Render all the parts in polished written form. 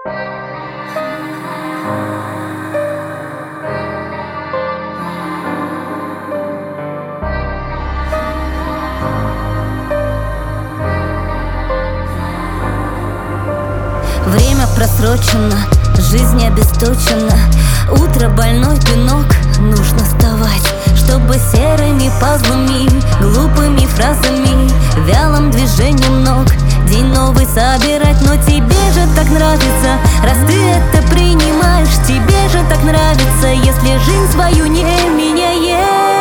Время просрочено, жизнь обесточена. Утро, больной пинок, нужно вставать, чтобы серыми пазлами, глупыми фразами, вялым движением ног день новый собирать. Но тебе же так нравится, раз ты это принимаешь. Тебе же так нравится, если жизнь свою не меняешь.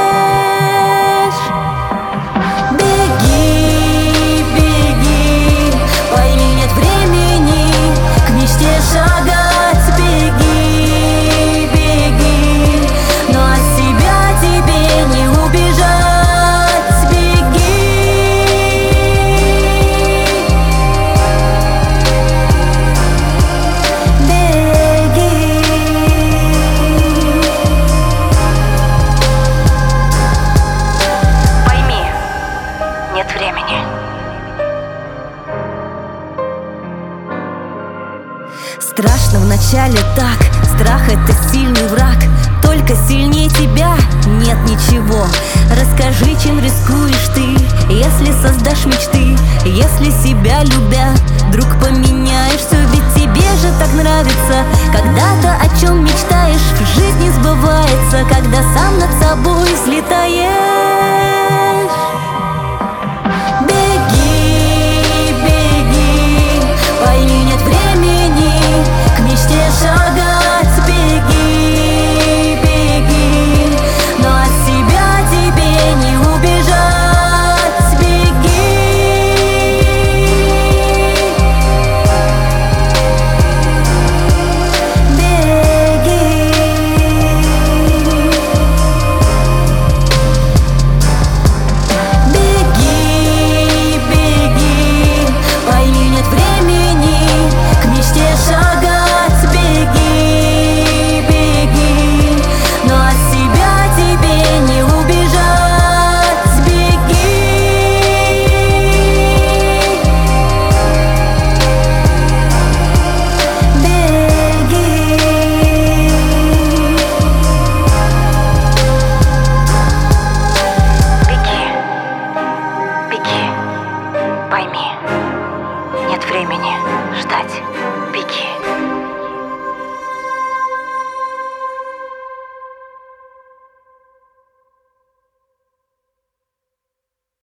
Беги, беги, пойми, нет времени к мечте шагать. Беги, беги, но от себя тебе не убежать. Беги, беги. Пойми, нет времени. Страшно вначале так, страх — это сильный враг. Только сильнее тебя нет ничего. Расскажи, чем рискуешь ты, если создашь мечты, если себя любя вдруг поменяешь все. Ведь тебе же так нравится, когда-то о чем мечтаешь в жизни сбывается, когда сам над собой взлетаешь. Беги, беги, пойми, нет времени к мечте шагать. Беги, беги, но от себя тебе не убежать. Беги, беги. Беги, беги, пойми, нет времени к мечте шагать. Беги, беги, но от себя тебе не убежать. Беги, беги. Беги, беги, пойми, нет времени ждать. Беги.